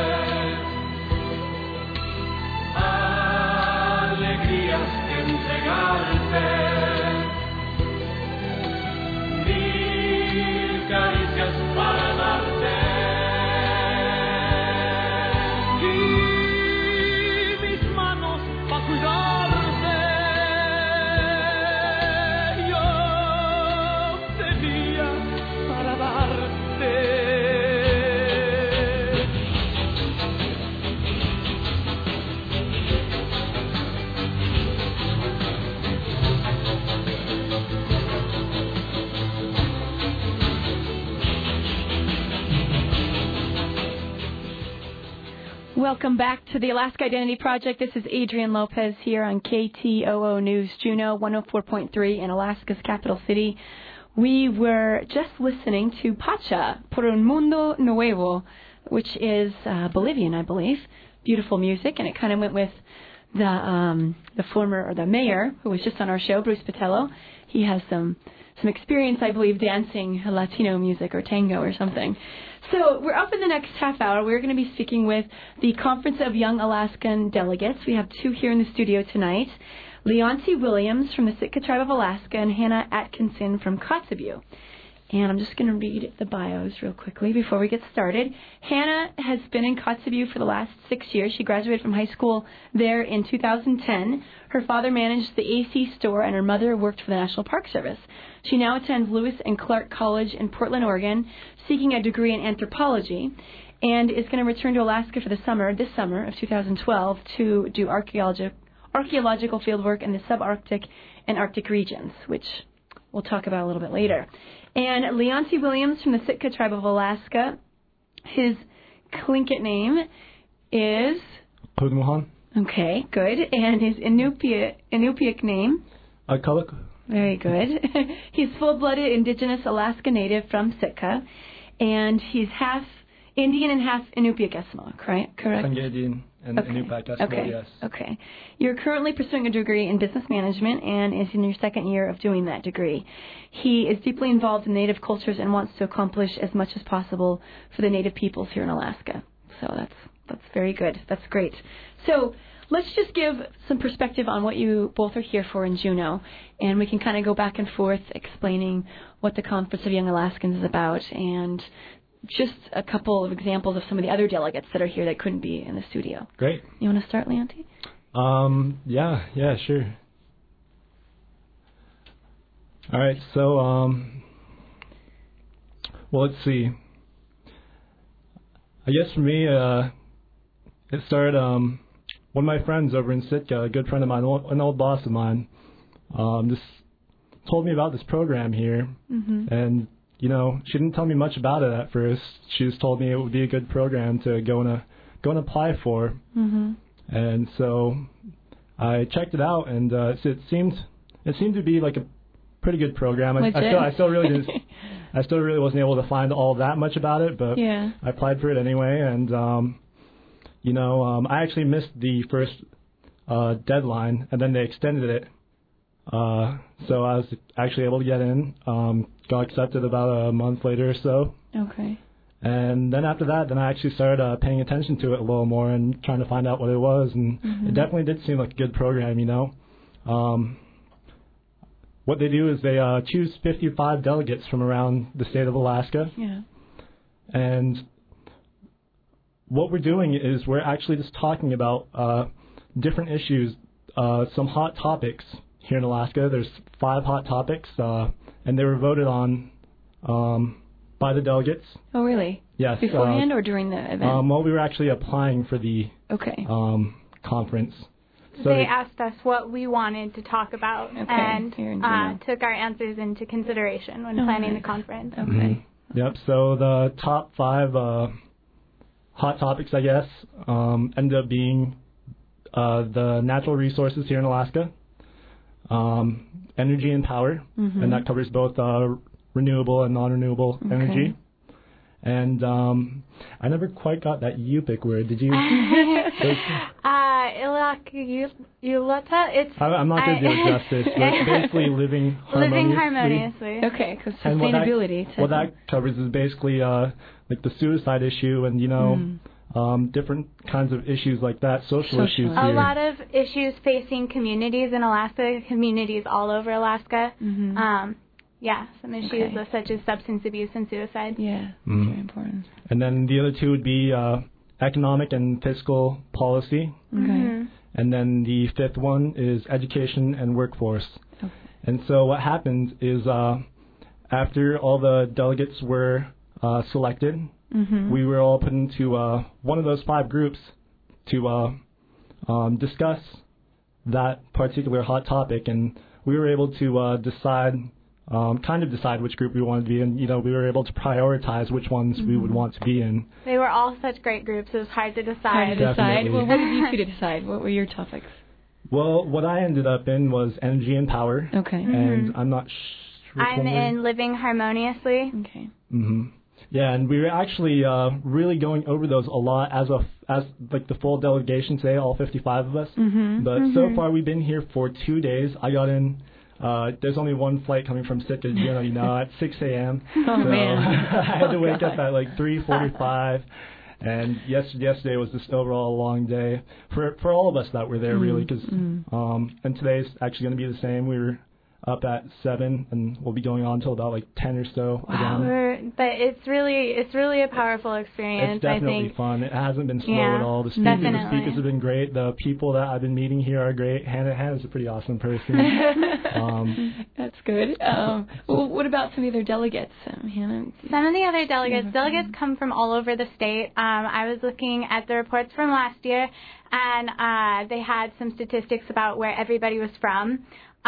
alegrías que entregarte, mil caricias para darte y mis manos para cuidarte. Yo tenía para darte. Welcome back to the Alaska Identity Project. This is Adrienne Lopez here on K T O O News Juneau one oh four point three in Alaska's capital city. We were just listening to Pacha, Por un Mundo Nuevo, which is uh, Bolivian, I believe. Beautiful music, and it kind of went with the um, the former, or the mayor, who was just on our show, Bruce Patello. He has some some experience, I believe, dancing Latino music or tango or something. So we're up in the next half hour. We're going to be speaking with the Conference of Young Alaskan Delegates. We have two here in the studio tonight. Leontie Williams from the Sitka Tribe of Alaska and Hannah Atkinson from Kotzebue. And I'm just going to read the bios real quickly before we get started. Hannah has been in Kotzebue for the last six years. She graduated from high school there in two thousand ten. Her father managed the A C store, and her mother worked for the National Park Service. She now attends Lewis and Clark College in Portland, Oregon, seeking a degree in anthropology, and is going to return to Alaska for the summer, this summer of two thousand twelve, to do archaeologi- archaeological fieldwork in the subarctic and Arctic regions, which we'll talk about a little bit later. And Leonti Williams from the Sitka tribe of Alaska. His Tlingit name is... Pudmuhan. Okay, good. And his Inupiat, Inupiaq name? Akaluk. Very good. He's full-blooded Indigenous Alaska Native from Sitka. And he's half Indian and half Inupiaq Eskimo, correct? Correct. Sangadian and Okay. Inupiaq Eskimo, Okay. yes. Okay. You're currently pursuing a degree in business management and is in your second year of doing that degree. He is deeply involved in Native cultures and wants to accomplish as much as possible for the Native peoples here in Alaska. So that's that's very good. That's great. So let's just give some perspective on what you both are here for in Juneau, and we can kind of go back and forth explaining what the Conference of Young Alaskans is about and just a couple of examples of some of the other delegates that are here that couldn't be in the studio. Great. You want to start, Leonti? Um, yeah, yeah, sure. All right, so, um, well, let's see. I guess for me, uh, it started, um, one of my friends over in Sitka, a good friend of mine, an old boss of mine, um, just told me about this program here, Mm-hmm. and you know, she didn't tell me much about it at first. She just told me it would be a good program to go and uh, go and apply for. Mm-hmm. And so I checked it out, and uh, so it seemed it seemed to be like a pretty good program. I, I Legit? still I still really didn't, I still really wasn't able to find all that much about it, but Yeah. I applied for it anyway. And um, you know, um, I actually missed the first uh, deadline, and then they extended it. Uh, so I was actually able to get in. Um, got accepted about a month later or so. Okay. And then after that, then I actually started uh, paying attention to it a little more and trying to find out what it was. And Mm-hmm. it definitely did seem like a good program, you know. Um, what they do is they uh, choose fifty-five delegates from around the state of Alaska. Yeah. And what we're doing is we're actually just talking about uh, different issues, uh, some hot topics here in Alaska. There's five hot topics, uh, and they were voted on um, by the delegates. Oh, really? Yes. Beforehand uh, or during the event? Um, well, we were actually applying for the okay. um, conference. So they asked us what we wanted to talk about Okay, and here in uh, Juneau. took our answers into consideration when Oh, planning nice. the conference. Okay. Mhm. Yep. So the top five uh, hot topics, I guess, um, ended up being uh, the natural resources here in Alaska, um, energy and power, Mhm. and that covers both uh, renewable and non-renewable Okay. energy. And um, I never quite got that Yupik word. Did you? uh, Ilaka-Yulata, it's I, I'm not going to do it I- justice, but basically living harmoniously. living harmoniously. Okay, because And what that- sustainability. What that covers is basically uh, like the suicide issue and, you know, Mm. um, different kinds of issues like that, social, Social. issues A here. lot of issues facing communities in Alaska, communities all over Alaska. Mhm. Um, yeah, some issues Okay. such as substance abuse and suicide. Yeah, Mhm. very important. And then the other two would be uh, economic and fiscal policy. Okay. Mhm. And then the fifth one is education and workforce. Okay. And so what happened is uh, after all the delegates were uh, selected, Mhm. we were all put into uh, one of those five groups to uh, um, discuss that particular hot topic, and we were able to uh, decide, um, kind of decide which group we wanted to be in. You know, we were able to prioritize which ones we would want to be in. They were all such great groups. It was hard to decide. Hard to decide. Definitely. Well, what did you two decide? What were your topics? Well, what I ended up in was energy and power, Okay. and I'm not sure. I'm in living harmoniously. Okay. hmm Yeah, and we were actually uh, really going over those a lot as a as like the full delegation today, all fifty-five of us. Mhm. But so far we've been here for two days. I got in. Uh, there's only one flight coming from Sitka, you know, you know, at six a.m. Oh, so man. I had to Oh, wake God. up at like three forty-five. And yes, yesterday was just overall a long day for for all of us that were there, really, because Mm. um, and today's actually going to be the same. We were up at seven, and we'll be going on till about like ten or so. Wow. We're, but it's really it's really a powerful experience. It's definitely I think. fun. It hasn't been slow yeah, at all. The speakers, definitely. the speakers have been great. The people that I've been meeting here are great. Hannah Hannah's a pretty awesome person. um, That's good. Um, well, what about some of the other delegates, um, Hannah? Some of the other delegates, yeah. delegates come from all over the state. Um, I was looking at the reports from last year, and uh, they had some statistics about where everybody was from.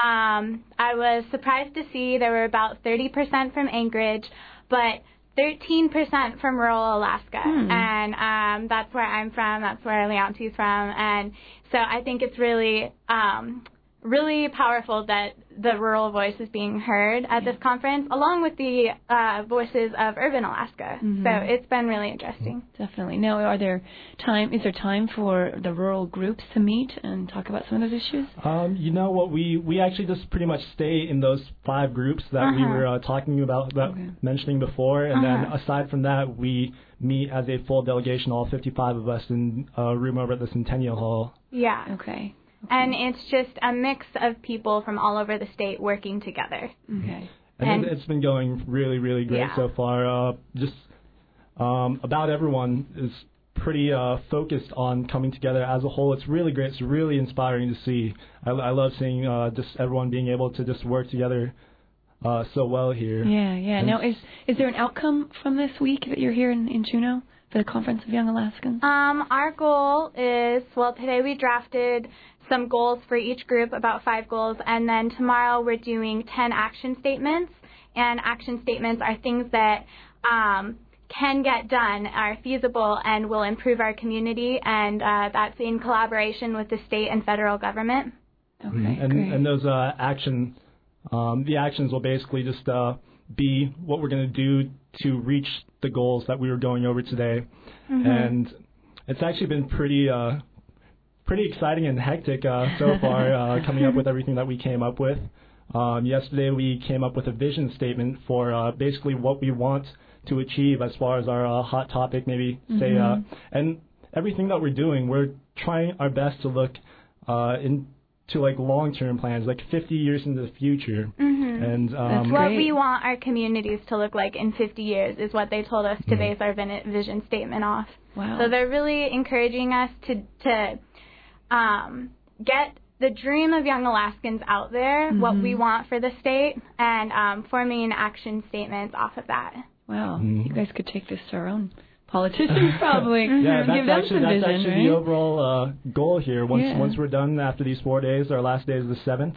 Um, I was surprised to see there were about thirty percent from Anchorage, but thirteen percent from rural Alaska. Hmm. And um, that's where I'm from. That's where Leonti's from. And so I think it's really, um, really powerful that the rural voice is being heard at yeah. this conference, along with the uh, voices of urban Alaska. Mm-hmm. So it's been really interesting. Definitely. Now, are there time? Is there time for the rural groups to meet and talk about some of those issues? Um, you know what? We we actually just pretty much stay in those five groups that uh-huh. we were uh, talking about, that okay. mentioning before, and uh-huh. then aside from that, we meet as a full delegation, all fifty-five of us, in a room over at the Centennial Hall. Yeah. Okay. Okay. And it's just a mix of people from all over the state working together. Okay. And, and it's been going really, really great yeah. so far. Uh, just um, about everyone is pretty uh, focused on coming together as a whole. It's really great. It's really inspiring to see. I, I love seeing uh, just everyone being able to just work together uh, so well here. Yeah, yeah. And now, is is there an outcome from this week that you're here in, in Juneau? The Conference of Young Alaskans? Um, our goal is, well, today we drafted some goals for each group, about five goals, and then tomorrow we're doing ten action statements. And action statements are things that um, can get done, are feasible, and will improve our community, and uh, that's in collaboration with the state and federal government. Okay, mm-hmm. and, great. and those uh, action, um, the actions will basically just uh, be what we're going to do to reach the goals that we were going over today. Mm-hmm. And it's actually been pretty uh, pretty exciting and hectic uh, so far, uh, coming up with everything that we came up with. Um, yesterday we came up with a vision statement for uh, basically what we want to achieve as far as our uh, hot topic, maybe mm-hmm. say, uh, and everything that we're doing, we're trying our best to look uh, into like long-term plans, like fifty years into the future. Mm-hmm. And um, That's what we want our communities to look like in fifty years is what they told us to mm-hmm. base our vision statement off. Wow. So they're really encouraging us to to um, get the dream of young Alaskans out there, mm-hmm. what we want for the state, and um, forming action statements off of that. Wow. Mm-hmm. You guys could take this to our own politicians, probably. Yeah, that's Give them actually, some that's vision, actually right? the overall uh, goal here. Once yeah. once we're done after these four days, our last day is the seventh,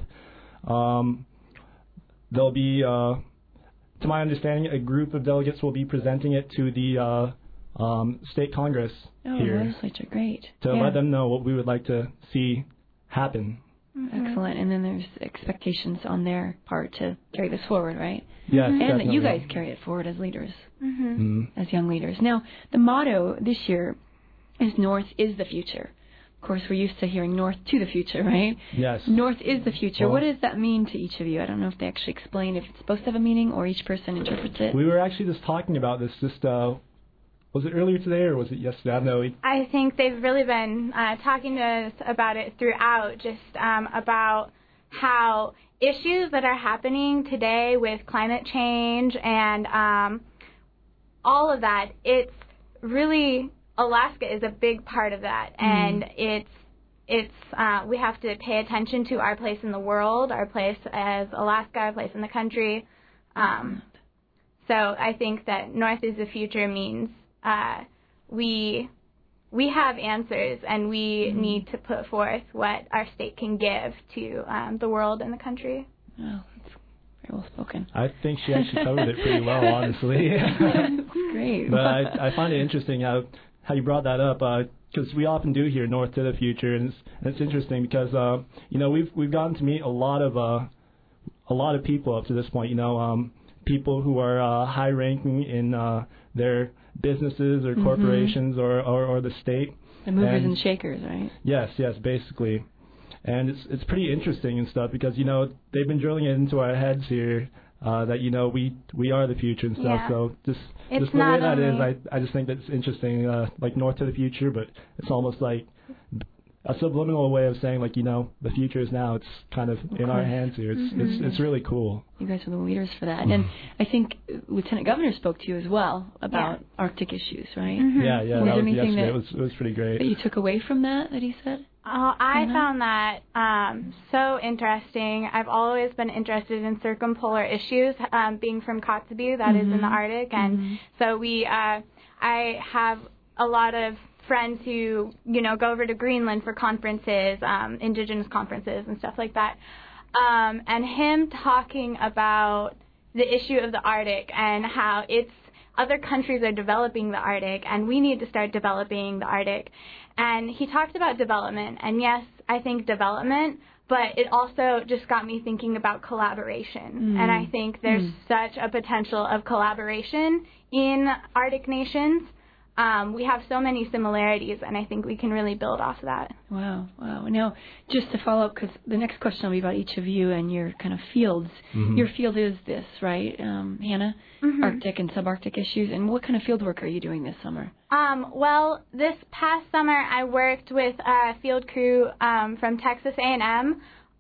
um, there'll be, uh, to my understanding, a group of delegates will be presenting it to the uh, um, state Congress oh, here. legislature, great. To yeah. let them know what we would like to see happen. Mm-hmm. Excellent. And then there's expectations on their part to carry this forward, right? Yes, and definitely. that you guys carry it forward as leaders, mm-hmm. Mm-hmm. as young leaders. Now, the motto this year is North is the future. Of course, we're used to hearing North to the future, right? Yes. North is the future. Well, what does that mean to each of you? I don't know if they actually explain if it's supposed to have a meaning or each person interprets it. We were actually just talking about this just, uh, was it earlier today or was it yesterday? I don't know. I think they've really been uh, talking to us about it throughout, just um, about how issues that are happening today with climate change and um, all of that, it's really, Alaska is a big part of that. Mm. And it's, it's uh, we have to pay attention to our place in the world, our place as Alaska, our place in the country. Um, so I think that North is the future means uh, we we have answers, and we mm-hmm. need to put forth what our state can give to um, the world and the country. Oh, that's very well spoken. I think she actually covered it pretty well, honestly. That's great. But I, I find it interesting how, how you brought that up, because uh, we often do hear North to the future, and it's, and it's interesting because uh, you know we've we've gotten to meet a lot of uh, a lot of people up to this point. You know, um, people who are uh, high ranking in uh, their businesses or corporations, mm-hmm. or, or, or the state. The movers and, and shakers, right? Yes, yes, basically. And it's it's pretty interesting and stuff because, you know, they've been drilling it into our heads here uh, that, you know, we we are the future and stuff. Yeah. So just, it's just the way that only... is, I, I just think that's interesting, uh, like North to the future, but it's almost like a subliminal way of saying, like, you know, the future is now. It's kind of in our hands here. It's mm-hmm. it's it's really cool. You guys are the leaders for that. And I think Lieutenant Governor spoke to you as well about yeah. Arctic issues, right? Mm-hmm. Yeah, yeah. Was that was yesterday. That, it was it was pretty great. That you took away from that that he said? Oh, I found that um, so interesting. I've always been interested in circumpolar issues, um, being from Kotzebue, that mm-hmm. is in the Arctic, and mm-hmm. so we, uh, I have a lot of friends who, you know, go over to Greenland for conferences, um, indigenous conferences and stuff like that, um, and him talking about the issue of the Arctic and how it's other countries are developing the Arctic, and we need to start developing the Arctic. And he talked about development, and yes, I think development, but it also just got me thinking about collaboration. Mm. And I think there's mm. such a potential of collaboration in Arctic nations. Um, we have so many similarities, and I think we can really build off of that. Wow, wow. Now, just to follow up, because the next question will be about each of you and your kind of fields. Mm-hmm. Your field is this, right, um, Hannah? Mm-hmm. Arctic and subarctic issues. And what kind of field work are you doing this summer? Um, well, this past summer, I worked with a field crew um, from Texas A and M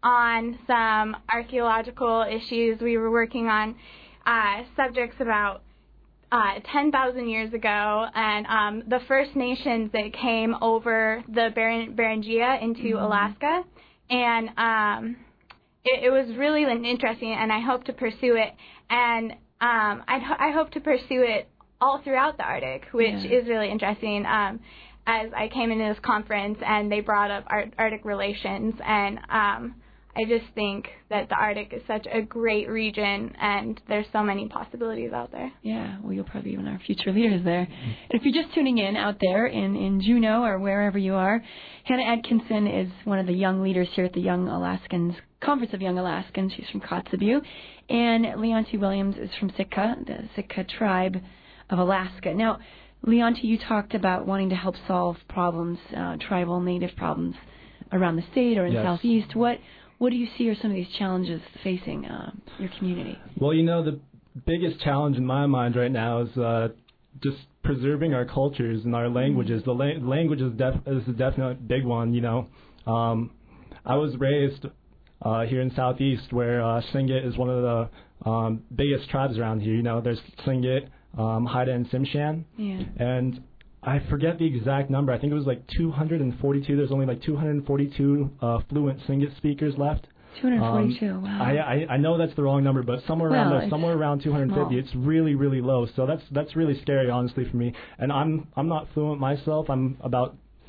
on some archaeological issues. We were working on uh, subjects about Uh, ten thousand years ago, and um, the First Nations that came over the Beren- Beringia into mm-hmm. Alaska, and um, it, it was really interesting, and I hope to pursue it, and um, I, ho- I hope to pursue it all throughout the Arctic, which yeah. is really interesting, um, as I came into this conference, and they brought up Ar- Arctic relations, and um, I just think that the Arctic is such a great region, and there's so many possibilities out there. Yeah, well, you'll probably be one of our future leaders there. And if you're just tuning in out there in, in Juneau or wherever you are, Hannah Atkinson is one of the young leaders here at the Young Alaskans, Conference of Young Alaskans. She's from Kotzebue. And Leonti Williams is from Sitka, the Sitka tribe of Alaska. Now, Leonti, you talked about wanting to help solve problems, uh, tribal native problems around the state or in yes. Southeast. What What do you see are some of these challenges facing uh, your community? Well, you know, the biggest challenge in my mind right now is uh, just preserving our cultures and our languages. Mm-hmm. The la- language is, def- is a definite big one, you know. Um, I was raised uh, here in Southeast where uh, Tlingit is one of the um, biggest tribes around here. You know, there's Tlingit, um, Haida, and Tsimshian. Yeah. And I forget the exact number. I think it was like two hundred forty-two. There's only like two hundred forty-two uh, fluent Tlingit speakers left. two hundred forty-two. Um, wow. I, I I know that's the wrong number, but somewhere around well, there, somewhere around two hundred fifty. Small. It's really really low. So that's that's really scary, honestly, for me. And I'm I'm not fluent myself. I'm about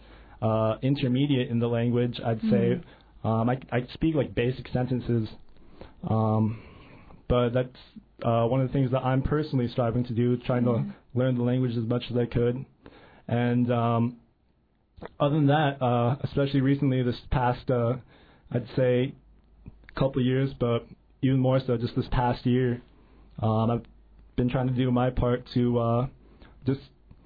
uh, intermediate in the language, I'd mm-hmm. say. Um, I I speak like basic sentences, um, but that's uh, one of the things that I'm personally striving to do, trying mm-hmm. to learn the language as much as I could. And um, other than that, uh, especially recently, this past, uh, I'd say, couple of years, but even more so just this past year, um, I've been trying to do my part to uh, just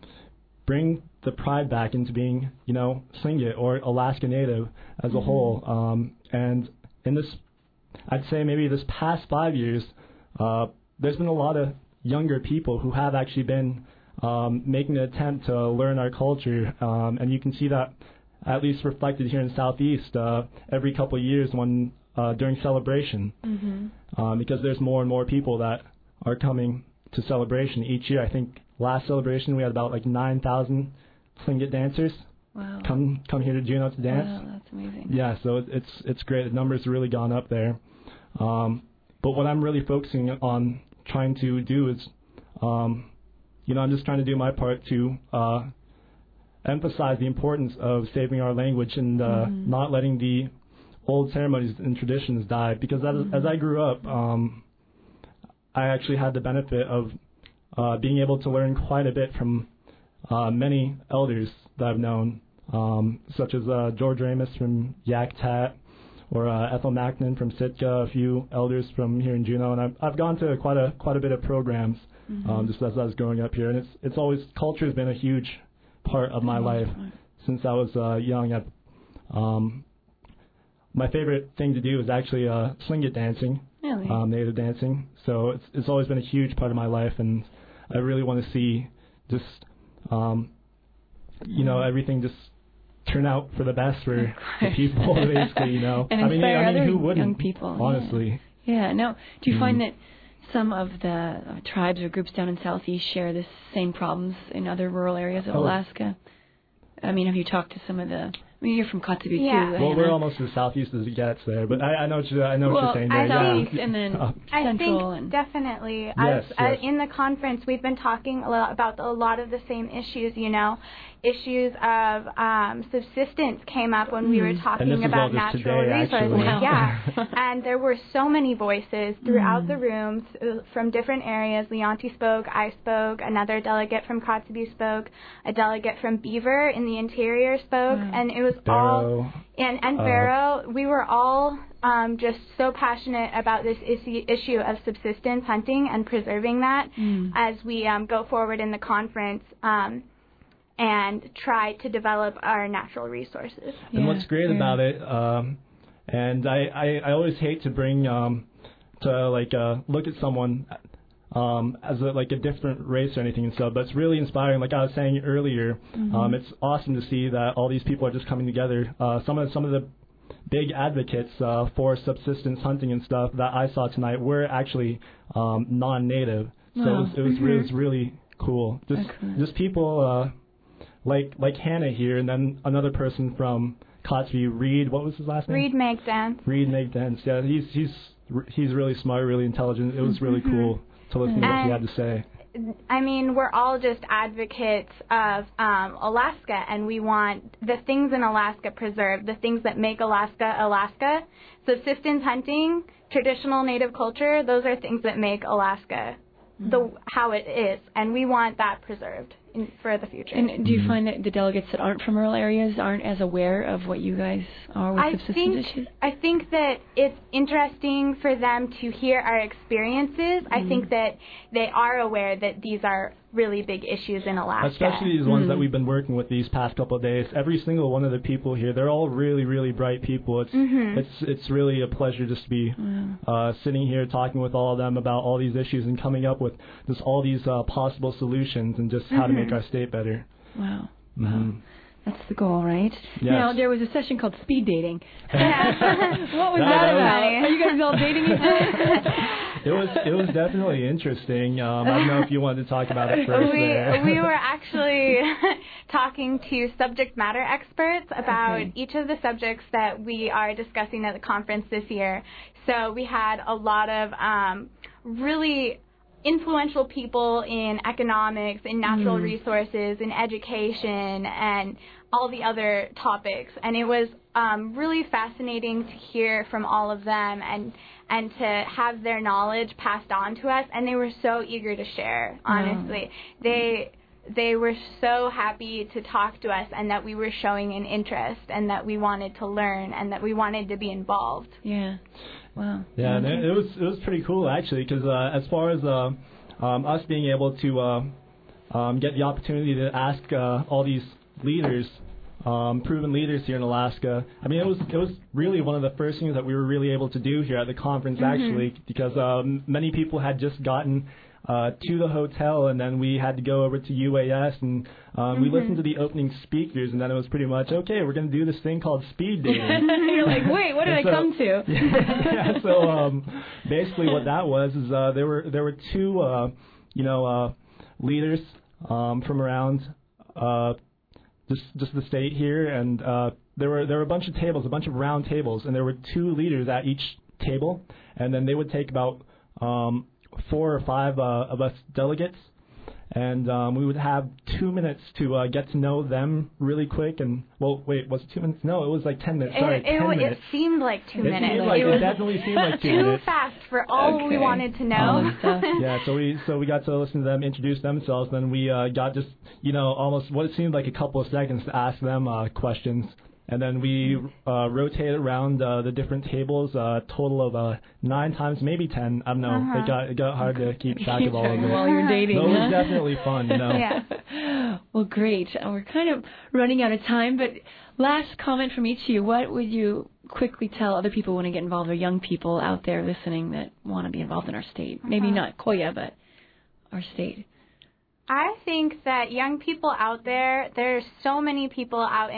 bring the pride back into being, you know, Tlingit or Alaska Native as a mm-hmm. whole. Um, and in this, I'd say maybe this past five years, uh, there's been a lot of younger people who have actually been Um, making an attempt to learn our culture, um, and you can see that at least reflected here in Southeast uh, every couple of years when uh, during celebration, mm-hmm. um, because there's more and more people that are coming to celebration each year. I think last celebration we had about like nine thousand Tlingit dancers wow. come come here to Juneau to dance. Wow, that's amazing. Yeah, so it's it's great. The numbers have really gone up there. Um, but what I'm really focusing on trying to do is um, You know, I'm just trying to do my part to uh, emphasize the importance of saving our language and uh, mm-hmm. not letting the old ceremonies and traditions die. Because as, mm-hmm. as I grew up, um, I actually had the benefit of uh, being able to learn quite a bit from uh, many elders that I've known, um, such as uh, George Ramus from Yakutat, or uh, Ethel Macklin from Sitka, a few elders from here in Juneau, and I've, I've gone to quite a quite a bit of programs. Mm-hmm. Um, just as I was growing up here, and it's it's always culture has been a huge part of my life since I was uh, young. I've, um, my favorite thing to do is actually uh, Tlingit dancing, really? um, native dancing. So it's it's always been a huge part of my life, and I really want to see just um, you know everything just turn out for the best for the people, basically, you know. And I mean, inspire I mean, other who wouldn't, young people. honestly. Yeah. yeah. Now, do you Mm. find that some of the uh, tribes or groups down in Southeast share the same problems in other rural areas of Oh. Alaska? I mean, have you talked to some of the... I mean, you're from Kotzebue, Yeah. too. Well, Hannah. we're almost as southeast as it gets there, but I, I know what you're, I know well, what you're saying there. I yeah. southeast and then Uh, I central. think and definitely. Yes, As, yes. uh, in the conference, we've been talking a lot about a lot of the same issues. You know, issues of um, subsistence came up when we were Mm. talking And this is about all just natural today, resources. actually. Wow. Yeah, and there were so many voices throughout Mm. the rooms uh, from different areas. Leonti spoke, I spoke, another delegate from Kotzebue spoke, a delegate from Beaver in the interior spoke, Wow. and it was all. Barrow. And, and Uh, Barrow, we were all um, just so passionate about this issue, issue of subsistence hunting and preserving that Mm. as we um, go forward in the conference um, and try to develop our natural resources. And Yeah, what's great yeah. about it, um, and I, I, I always hate to bring um, to like uh, look at someone um, as a, like a different race or anything and stuff, but it's really inspiring. Like I was saying earlier, Mm-hmm. um, it's awesome to see that all these people are just coming together. Uh, some of some of the big advocates uh, for subsistence hunting and stuff that I saw tonight were actually um, non-native, so Wow. it was it was, Mhm. it was really cool. Just Excellent. just people. Uh, like like Hannah here, and then another person from Kotzebue, Reed. What was his last name? Reed Megdan. Reed Megdens. Yeah, he's he's he's really smart, really intelligent. It was really cool to listen to what he had to say. I mean, we're all just advocates of um, Alaska, and we want the things in Alaska preserved, the things that make Alaska Alaska. Subsistence hunting, traditional native culture, those are things that make Alaska the how it is, and we want that preserved in, for the future. And do you find that the delegates that aren't from rural areas aren't as aware of what you guys are with I subsistence think issues? I think that it's interesting for them to hear our experiences. I think that they are aware that these are really big issues in Alaska. Especially these ones Mm. that we've been working with these past couple of days. Every single one of the people here, they're all really, really bright people. It's Mhm. it's it's really a pleasure just to be uh, sitting here talking with all of them about all these issues and coming up with just all these uh, possible solutions and just how to make our state better. Wow. Mhm. That's the goal, right? Yes. Now, there was a session called speed dating. what was That that was- about? Are you guys all dating each other? It was it was definitely interesting. Um, I don't know if you wanted to talk about it first. we there. we were actually talking to subject matter experts about Okay. each of the subjects that we are discussing at the conference this year. So we had a lot of um, really influential people in economics, in natural Mm. resources, in education, and all the other topics. And it was um, really fascinating to hear from all of them and and to have their knowledge passed on to us. And they were so eager to share, honestly. They they were so happy to talk to us and that we were showing an interest and that we wanted to learn and that we wanted to be involved. Yeah. Wow. Yeah, and it, it was it was pretty cool actually, because uh, as far as uh, um, us being able to uh, um, get the opportunity to ask uh, all these leaders, um, proven leaders here in Alaska, I mean, it was it was really one of the first things that we were really able to do here at the conference actually, because um, many people had just gotten uh, to the hotel, and then we had to go over to U A S, and um, we listened to the opening speakers, and then it was pretty much, okay, we're going to do this thing called speed dating. You're like, wait, what did I So- come to? yeah, so um, basically what that was is uh, there were there were two uh, you know uh, leaders um, from around uh, just just the state here, and uh, there were there were a bunch of tables, a bunch of round tables, and there were two leaders at each table, and then they would take about um, four or five uh, of us delegates. And um, we would have two minutes to uh, get to know them really quick. And, well, wait, was it two minutes? No, it was like ten minutes. Sorry, it, ten it, minutes. it seemed like two It minutes. seemed like- it it was definitely seemed like two too minutes. fast for all we Okay. wanted to All know. this stuff. Yeah, so we so we got to listen to them introduce themselves. Then we uh, got just you know almost what it seemed like a couple of seconds to ask them uh, questions, and then we uh, rotated around uh, the different tables. A uh, total of uh, nine times, maybe ten. I don't know. Uh-huh. It got it got hard to keep track Keep of all track of of it. while you're dating, So it huh? was definitely fun, you know. Yeah. Well, great. Uh, We're kind of running out of time, but last comment from each of you. What would you quickly tell other people who want to get involved, or young people out there listening that want to be involved in our state? Maybe Uh-huh. not Koya, but our state. I think that young people out there, there's so many people out in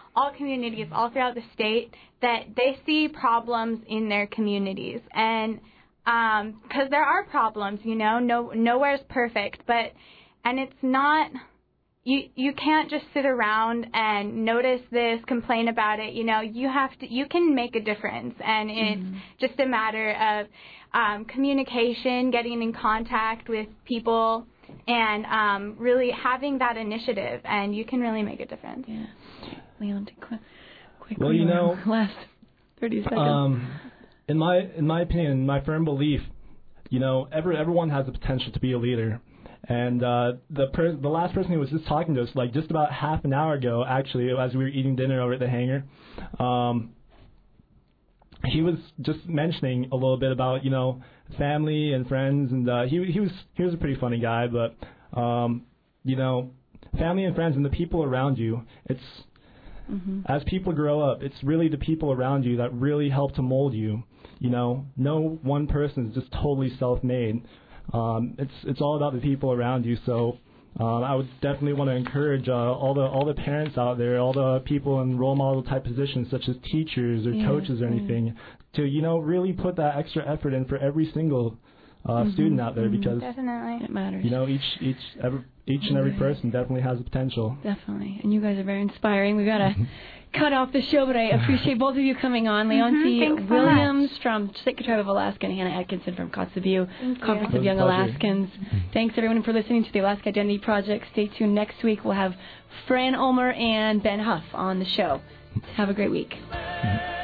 all communities all throughout the state that they see problems in their communities. And because um, there are problems, you know, no nowhere's perfect, but and it's not. You you can't just sit around and notice this, complain about it. You know, you have to. You can make a difference, and it's mm-hmm. just a matter of um, communication, getting in contact with people, and um, really having that initiative, and you can really make a difference. Yeah, Leon, quick, quick. Well, you know, last thirty seconds. Um, in my in my opinion, my firm belief, you know, every everyone has the potential to be a leader. And uh, the per- the last person who was just talking to us, like just about half an hour ago, actually, as we were eating dinner over at the hangar, um, he was just mentioning a little bit about, you know, family and friends, and uh, he he was he was a pretty funny guy, but um, you know, family and friends and the people around you, it's mm-hmm. as people grow up, it's really the people around you that really help to mold you. You know, no one person is just totally self-made. Um, it's it's all about the people around you. So um, I would definitely want to encourage uh, all the all the parents out there, all the people in role model type positions such as teachers or yeah, coaches or anything, yeah. to you know really put that extra effort in for every single uh, mm-hmm, student out there mm-hmm. because definitely it matters. You know each each every, each and every person definitely has the potential. Definitely, and you guys are very inspiring. We gotta cut off the show, but I appreciate both of you coming on. Leontie mm-hmm, Williams so from Sitka Tribe of Alaska and Hannah Atkinson from Kotzebue Conference of Young Alaskans. Thanks, everyone, for listening to the Alaska Identity Project. Stay tuned. Next week, we'll have Fran Ulmer and Ben Huff on the show. Have a great week. Mm-hmm.